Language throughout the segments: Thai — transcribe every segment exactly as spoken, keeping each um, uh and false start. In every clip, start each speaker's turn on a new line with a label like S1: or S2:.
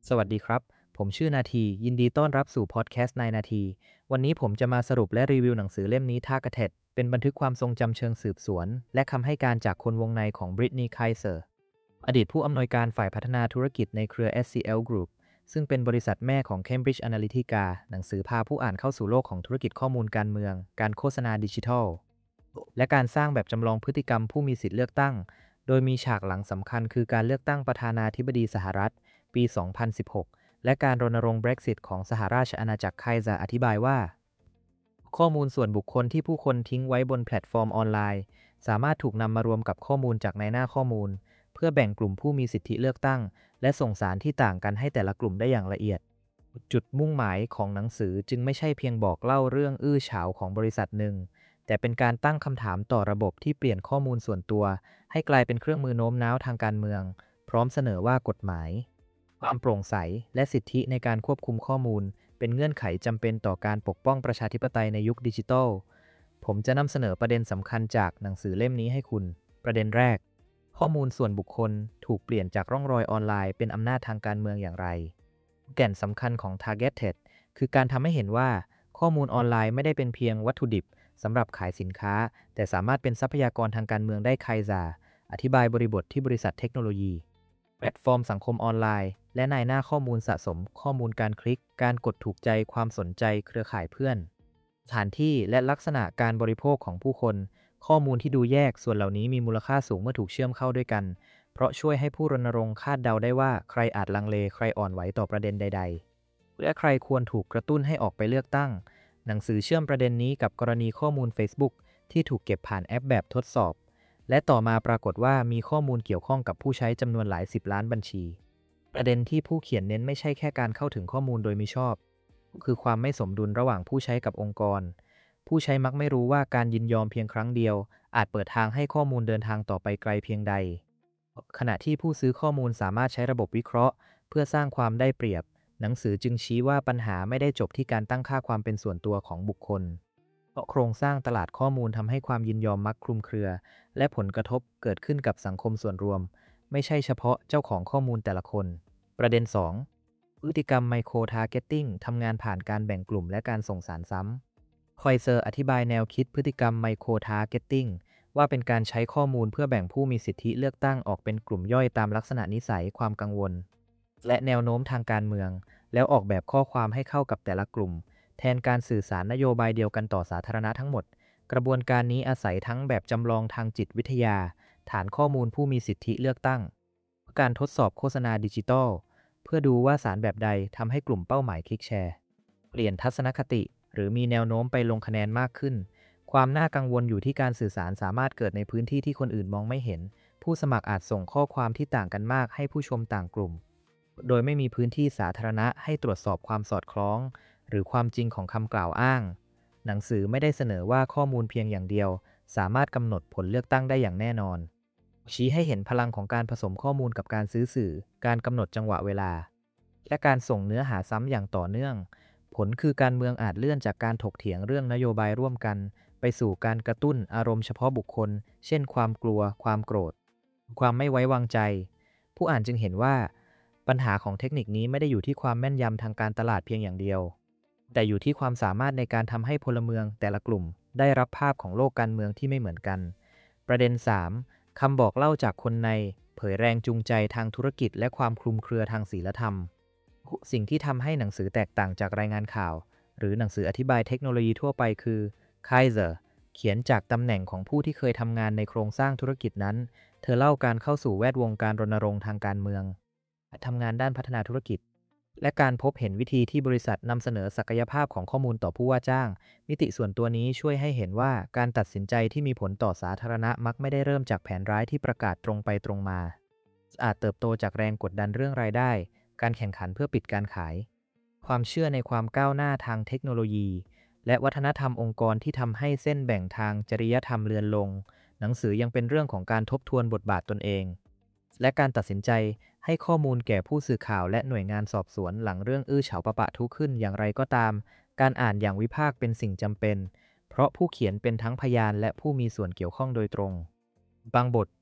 S1: สวัสดีครับ ผมชื่อนาที ยินดีต้อนรับสู่พอดแคสต์นายนาที วันนี้ผมจะมาสรุปและรีวิวหนังสือเล่มนี้ Targeted เป็นบันทึกความทรงจำเชิงสืบสวน และคำให้การจากคนวงในของบริตนีย์ ไคเซอร์ อดีตผู้อำนวยการฝ่ายพัฒนาธุรกิจในเครือ เอส ซี แอล Group ซึ่งเป็นบริษัทแม่ของ Cambridge Analytica หนังสือพาผู้อ่านเข้าสู่โลกของธุรกิจข้อมูลการเมือง การโฆษณาดิจิทัล และการสร้างแบบจำลองพฤติกรรมผู้มีสิทธิเลือกตั้ง โดยมีฉากหลังสำคัญคือการเลือกตั้งประธานาธิบดีสหรัฐปี สองพันสิบหก และการรณรงค์ Brexit ของสหราชอาณาจักร ไคซาอธิบายว่า ข้อมูลส่วนบุคคลที่ผู้คนทิ้งไว้บนแพลตฟอร์มออนไลน์สามารถถูกนำมารวมกับข้อมูลจากในหน้าข้อมูลเพื่อแบ่งกลุ่มผู้มีสิทธิเลือกตั้งและส่งสารที่ต่างกันให้แต่ละกลุ่มได้อย่างละเอียดจุดมุ่งหมายของหนังสือจึงไม่ใช่เพียงบอกเล่าเรื่องอื้อฉาวของบริษัทหนึ่งแต่เป็นการตั้งคำถามต่อระบบที่เปลี่ยนข้อมูลส่วนตัวให้กลายเป็นเครื่องมือโน้มน้าวทางการเมืองพร้อมเสนอว่ากฎหมายความโปร่งใสและสิทธิในการควบคุมข้อมูลเป็นเงื่อนไขจำเป็นต่อการปกป้องประชาธิปไตยในยุคดิจิทัลผมจะนำเสนอประเด็นสำคัญจากหนังสือเล่มนี้ให้คุณประเด็นแรกข้อมูลส่วนบุคคลถูกเปลี่ยนจากร่องรอยออนไลน์เป็นอำนาจทางการเมืองอย่างไรแก่นสำคัญของ Targeted คือการทำให้เห็นว่าข้อมูลออนไลน์ไม่ได้เป็นเพียงวัตถุดิบสำหรับขายสินค้าแต่สามารถเป็นทรัพยากรทางการเมืองได้ไคซาอธิบายบริบทที่บริษัทเทคโนโลยีแพลตฟอร์มสังคมออนไลน์และนายหน้าข้อมูลสะสมข้อมูลการคลิกการกดถูกใจความสนใจเครือข่ายเพื่อนสถานที่และลักษณะการบริโภคของผู้คนข้อมูลที่ดูแยกส่วนเหล่านี้มีมูลค่าสูงเมื่อถูกเชื่อมเข้าด้วยกันเพราะช่วยให้ผู้รณรงค์คาดเดาได้ว่าใครอาจลังเลใครอ่อนไหวต่อประเด็นใดๆและใครควรถูกกระตุ้นให้ออกไปเลือกตั้งหนังสือเชื่อมประเด็นนี้กับกรณีข้อมูล Facebook ที่ถูกเก็บผ่านแอปแบบทดสอบและต่อมาปรากฏว่ามีข้อมูลเกี่ยวข้องกับผู้ใช้จำนวนหลายสิบล้านบัญชีประเด็นที่ผู้เขียนเน้นไม่ใช่แค่การเข้าถึงข้อมูลโดยมิชอบคือความไม่สมดุลระหว่างผู้ใช้กับองค์กรผู้ใช้มักไม่รู้ว่าการยินยอมเพียงครั้งเดียวอาจเปิดทางให้ข้อมูลเดินทางต่อไปไกลเพียงใดขณะที่ผู้ซื้อข้อมูลสามารถใช้ระบบวิเคราะห์เพื่อสร้างความได้เปรียบหนังสือจึงชี้ว่าปัญหาไม่ได้จบที่การตั้งค่าความเป็นส่วนตัวของบุคคลเพราะโครงสร้างตลาดข้อมูลทำให้ความยินยอมมักคลุมเครือและผลกระทบเกิดขึ้นกับสังคมส่วนรวมไม่ใช่เฉพาะเจ้าของข้อมูลแต่ละคนประเด็น สอง พฤติกรรมไมโครทาร์เก็ตติ้งทำงานผ่านการแบ่งกลุ่มและการส่งสารซ้ำคอยเซอร์อธิบายแนวคิดพฤติกรรมไมโครทาร์เก็ตติ้งว่าเป็นการใช้ข้อมูลเพื่อแบ่งผู้มีสิทธิเลือกตั้งออกเป็นกลุ่มย่อยตามลักษณะนิสัยความกังวลและแนวโน้มทางการเมืองแล้วออกแบบข้อความให้เข้ากับแต่ละกลุ่มแทนการสื่อสารนโยบายเดียวกันต่อสาธารณะทั้งหมดกระบวนการนี้อาศัยทั้งแบบจำลองทางจิตวิทยาฐานข้อมูลผู้มีสิทธิเลือกตั้งการทดสอบโฆษณาดิจิทัลเพื่อดูว่าสารแบบใดทำให้กลุ่มเป้าหมายคลิกแชร์เปลี่ยนทัศนคติหรือมีแนวโน้มไปลงคะแนนมากขึ้นความน่ากังวลอยู่ที่การสื่อสารสามารถเกิดในพื้นที่ที่คนอื่นมองไม่เห็นผู้สมัครอาจส่งข้อความที่ต่างกันมากให้ผู้ชมต่างกลุ่มโดยไม่มีพื้นที่สาธารณะให้ตรวจสอบความสอดคล้องหรือความจริงของคำกล่าวอ้างหนังสือไม่ได้เสนอว่าข้อมูลเพียงอย่างเดียวสามารถกำหนดผลเลือกตั้งได้อย่างแน่นอนชี้ให้เห็นพลังของการผสมข้อมูลกับการซื้อสื่อการกำหนดจังหวะเวลาและการส่งเนื้อหาซ้ำอย่างต่อเนื่องผลคือการเมืองอาจเลื่อนจากการถกเถียงเรื่องนโยบายร่วมกันไปสู่การกระตุ้นอารมณ์เฉพาะบุคคลเช่นความกลัวความโกรธความไม่ไว้วางใจผู้อ่านจึงเห็นว่าปัญหาของเทคนิคนี้ไม่ได้อยู่ที่ความแม่นยำทางการตลาดเพียงอย่างเดียวแต่อยู่ที่ความสามารถในการทำให้พลเมืองแต่ละกลุ่มได้รับภาพของโลกการเมืองที่ไม่เหมือนกันประเด็น สาม คำบอกเล่าจากคนในเผยแรงจูงใจทางธุรกิจและความคลุมเครือทางศีลธรรมสิ่งที่ทำให้หนังสือแตกต่างจากรายงานข่าวหรือหนังสืออธิบายเทคโนโลยีทั่วไปคือไคเซอร์เขียนจากตำแหน่งของผู้ที่เคยทำงานในโครงสร้างธุรกิจนั้นเธอเล่าการเข้าสู่แวดวงการรณรงค์ทางการเมืองทำงานด้านพัฒนาธุรกิจและการพบเห็นวิธีที่บริษัทนำเสนอศักยภาพของข้อมูลต่อผู้ว่าจ้างมิติส่วนตัวนี้ช่วยให้เห็นว่าการตัดสินใจที่มีผลต่อสาธารณะมักไม่ได้เริ่มจากแผนร้ายที่ประกาศตรงไปตรงมาอาจเติบโตจากแรงกดดันเรื่องรายได้การแข่งขันเพื่อปิดการขายความเชื่อในความก้าวหน้าทางเทคโนโลยีและวัฒนธรรมองค์กรที่ทำให้เส้นแบ่งทางจริยธรรมเลือนลงหนังสือยังเป็นเรื่องของการทบทวนบทบาทตนเองและการตัดสินใจให้ข้อมูลแก่ผู้สื่อข่าวและหน่วยงานสอบสวนหลังเรื่องอื้อฉาวปะปะทุขึ้นอย่างไรก็ตามการอ่านอย่างวิพากษ์เป็นสิ่งจำเป็นเพราะผู้เขียนเป็นทั้งพยานและผู้มีส่วนเกี่ยวข้องโดยตรงบางบท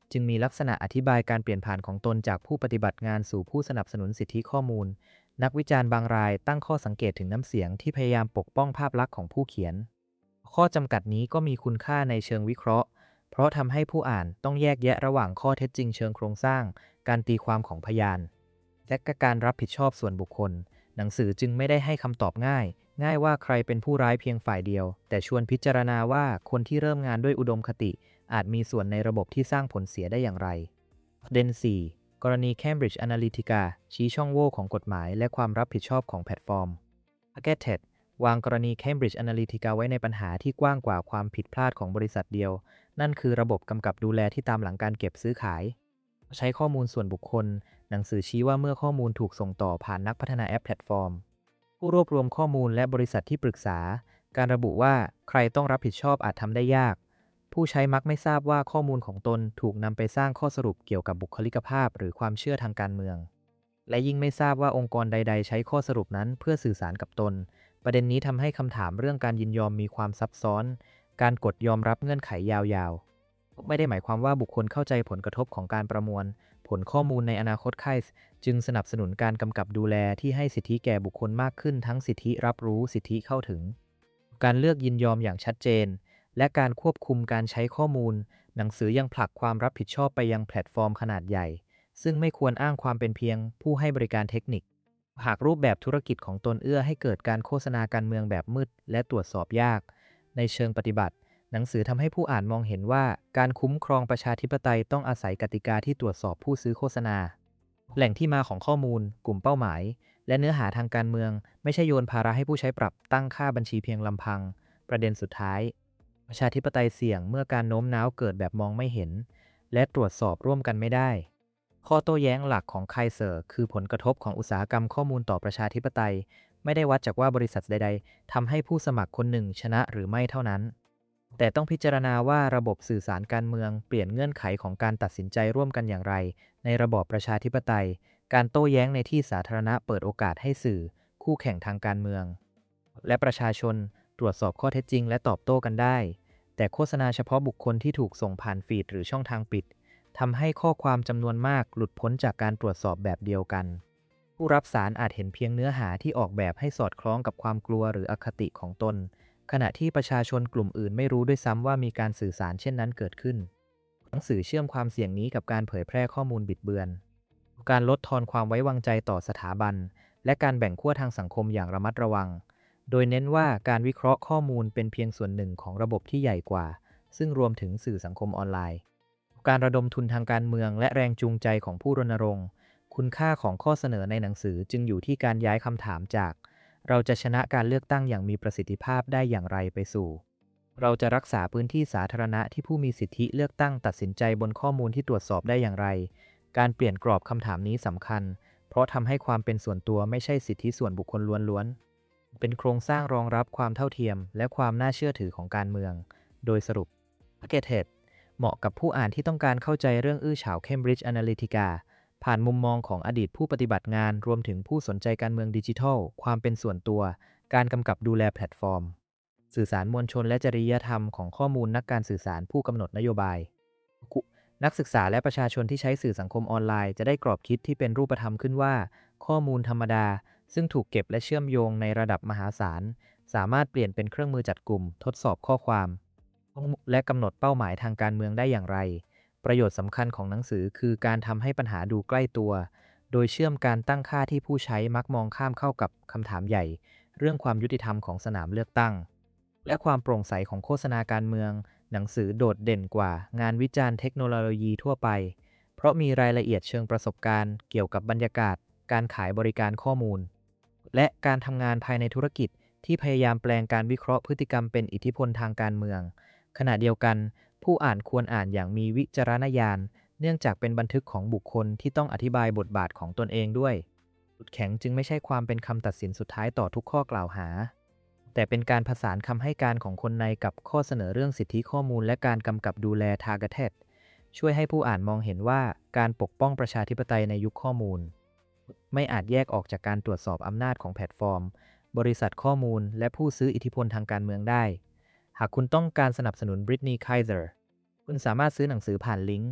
S1: จึงมีลักษณะอธิบายการเปลี่ยนผ่านของตนจากผู้ปฏิบัติงานสู่ผู้สนับสนุนสิทธิข้อมูลนักวิจารณ์บางรายตั้งข้อสังเกตถึงน้ำเสียงที่พยายามปกป้องภาพลักษณ์ของผู้เขียนข้อจำกัดนี้ก็มีคุณค่าในเชิงวิเคราะห์เพราะทำให้ผู้อ่านต้องแยกแยะระหว่างข้อเท็จจริงเชิงโครงสร้างการตีความของพยานและการรับผิดชอบส่วนบุคคลหนังสือจึงไม่ได้ให้คำตอบง่ายง่ายว่าใครเป็นผู้ร้ายเพียงฝ่ายเดียวแต่ชวนพิจารณาว่าคนที่เริ่มงานด้วยอุดมคติอาจมีส่วนในระบบที่สร้างผลเสียได้อย่างไรประเด็น สี่ กรณี Cambridge Analytica ชี้ช่องโหว่ของกฎหมายและความรับผิดชอบของแพลตฟอร์ม Targeted วางกรณี Cambridge Analytica ไว้ในปัญหาที่กว้างกว่าความผิดพลาดของบริษัทเดียวนั่นคือระบบกำกับดูแลที่ตามหลังการเก็บซื้อขายใช้ข้อมูลส่วนบุคคลหนังสือชี้ว่าเมื่อข้อมูลถูกส่งต่อผ่านนักพัฒนาแอปแพลตฟอร์มผู้รวบรวมข้อมูลและบริษัทที่ปรึกษาการระบุว่าใครต้องรับผิดชอบอาจทำได้ยากผู้ใช้มักไม่ทราบว่าข้อมูลของตนถูกนำไปสร้างข้อสรุปเกี่ยวกับบุคลิกภาพหรือความเชื่อทางการเมืองและยิ่งไม่ทราบว่าองค์กรใดๆใช้ข้อสรุปนั้นเพื่อสื่อสารกับตนประเด็นนี้ทำให้คำถามเรื่องการยินยอมมีความซับซ้อนการกดยอมรับเงื่อนไขยาวๆไม่ได้หมายความว่าบุคคลเข้าใจผลกระทบของการประมวลผลข้อมูลในอนาคตไคส์จึงสนับสนุนการกำกับดูแลที่ให้สิทธิแก่บุคคลมากขึ้นทั้งสิทธิรับรู้สิทธิเข้าถึงการเลือกยินยอมอย่างชัดเจนและการควบคุมการใช้ข้อมูลหนังสือยังผลักความรับผิดชอบไปยังแพลตฟอร์มขนาดใหญ่ซึ่งไม่ควรอ้างความเป็นเพียงผู้ให้บริการเทคนิคหากรูปแบบธุรกิจของตนเอื้อให้เกิดการโฆษณาการเมืองแบบมืดและตรวจสอบยากในเชิงปฏิบัติหนังสือทำให้ผู้อ่านมองเห็นว่าการคุ้มครองประชาธิปไตยต้องอาศัยกติกาที่ตรวจสอบผู้ซื้อโฆษณาแหล่งที่มาของข้อมูลกลุ่มเป้าหมายและเนื้อหาทางการเมืองไม่ใช่โยนภาระให้ผู้ใช้ปรับตั้งค่าบัญชีเพียงลำพังประเด็นสุดท้ายประชาธิปไตยเสี่ยงเมื่อการโน้มน้าวเกิดแบบมองไม่เห็นและตรวจสอบร่วมกันไม่ได้ข้อโต้แย้งหลักของไคเซอร์คือผลกระทบของอุตสาหกรรมข้อมูลต่อประชาธิปไตยไม่ได้วัดจากว่าบริษัทใดๆทำให้ผู้สมัครคนหนึ่งชนะหรือไม่เท่านั้นแต่ต้องพิจารณาว่าระบบสื่อสารการเมืองเปลี่ยนเงื่อนไขของการตัดสินใจร่วมกันอย่างไรในระบอบประชาธิปไตยการโต้แย้งในที่สาธารณะเปิดโอกาสให้สื่อคู่แข่งทางการเมืองและประชาชนตรวจสอบข้อเท็จจริงและตอบโต้กันได้แต่โฆษณาเฉพาะบุคคลที่ถูกส่งผ่านฟีดหรือช่องทางปิดทำให้ข้อความจำนวนมากหลุดพ้นจากการตรวจสอบแบบเดียวกันผู้รับสารอาจเห็นเพียงเนื้อหาที่ออกแบบให้สอดคล้องกับความกลัวหรืออคติของตนขณะที่ประชาชนกลุ่มอื่นไม่รู้ด้วยซ้ำว่ามีการสื่อสารเช่นนั้นเกิดขึ้นหนังสือเชื่อมความเสี่ยงนี้กับการเผยแพร่ข้อมูลบิดเบือนการลดทอนความไว้วางใจต่อสถาบันและการแบ่งขั้วทางสังคมอย่างระมัดระวังโดยเน้นว่าการวิเคราะห์ข้อมูลเป็นเพียงส่วนหนึ่งของระบบที่ใหญ่กว่าซึ่งรวมถึงสื่อสังคมออนไลน์การระดมทุนทางการเมืองและแรงจูงใจของผู้รณรงค์คุณค่าของข้อเสนอในหนังสือจึงอยู่ที่การย้ายคำถามจากเราจะชนะการเลือกตั้งอย่างมีประสิทธิภาพได้อย่างไรไปสู่เราจะรักษาพื้นที่สาธารณะที่ผู้มีสิทธิเลือกตั้งตัดสินใจบนข้อมูลที่ตรวจสอบได้อย่างไรการเปลี่ยนกรอบคำถามนี้สำคัญเพราะทำให้ความเป็นส่วนตัวไม่ใช่สิทธิส่วนบุคคลล้วนๆเป็นโครงสร้างรองรับความเท่าเทียมและความน่าเชื่อถือของการเมืองโดยสรุป Targeted เหมาะกับผู้อ่านที่ต้องการเข้าใจเรื่องอื้อฉาว Cambridge Analytica ผ่านมุมมองของอดีตผู้ปฏิบัติงานรวมถึงผู้สนใจการเมืองดิจิทัลความเป็นส่วนตัวการกำกับดูแลแพลตฟอร์มสื่อสารมวลชนและจริยธรรมของข้อมูลนักการสื่อสารผู้กำหนดนโยบายนักศึกษาและประชาชนที่ใช้สื่อสังคมออนไลน์จะได้กรอบคิดที่เป็นรูปธรรมขึ้นว่าข้อมูลธรรมดาซึ่งถูกเก็บและเชื่อมโยงในระดับมหาศาลสามารถเปลี่ยนเป็นเครื่องมือจัดกลุ่มทดสอบข้อความและกำหนดเป้าหมายทางการเมืองได้อย่างไรประโยชน์สำคัญของหนังสือคือการทำให้ปัญหาดูใกล้ตัวโดยเชื่อมการตั้งค่าที่ผู้ใช้มักมองข้ามเข้ากับคำถามใหญ่เรื่องความยุติธรรมของสนามเลือกตั้งและความโปร่งใสของโฆษณาการเมืองหนังสือโดดเด่นกว่างานวิจารณ์เทคโนโลยีทั่วไปเพราะมีรายละเอียดเชิงประสบการณ์เกี่ยวกับบรรยากาศการขายบริการข้อมูลและการทำงานภายในธุรกิจที่พยายามแปลงการวิเคราะห์พฤติกรรมเป็นอิทธิพลทางการเมืองขณะเดียวกันผู้อ่านควรอ่านอย่างมีวิจารณญาณเนื่องจากเป็นบันทึกของบุคคลที่ต้องอธิบายบทบาทของตนเองด้วยจุดแข็งจึงไม่ใช่ความเป็นคำตัดสินสุดท้ายต่อทุกข้อกล่าวหาแต่เป็นการผสานคำให้การของคนในกับข้อเสนอเรื่องสิทธิข้อมูลและการกำกับดูแล Targeted ช่วยให้ผู้อ่านมองเห็นว่าการปกป้องประชาธิปไตยในยุคข้อมูลไม่อาจแยกออกจากการตรวจสอบอำนาจของแพลตฟอร์มบริษัทข้อมูลและผู้ซื้ออิทธิพลทางการเมืองได้หากคุณต้องการสนับสนุน Brittany Kaiser คุณสามารถซื้อหนังสือผ่านลิงก์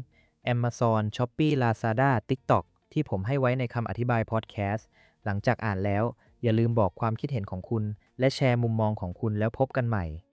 S1: Amazon Shopee Lazada TikTok ที่ผมให้ไว้ในคำอธิบายพอดแคสต์หลังจากอ่านแล้วอย่าลืมบอกความคิดเห็นของคุณและแชร์มุมมองของคุณแล้วพบกันใหม่